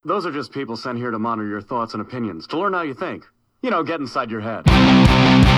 Those are just people sent here to monitor your thoughts and opinions, to learn how you think. You know, get inside your head.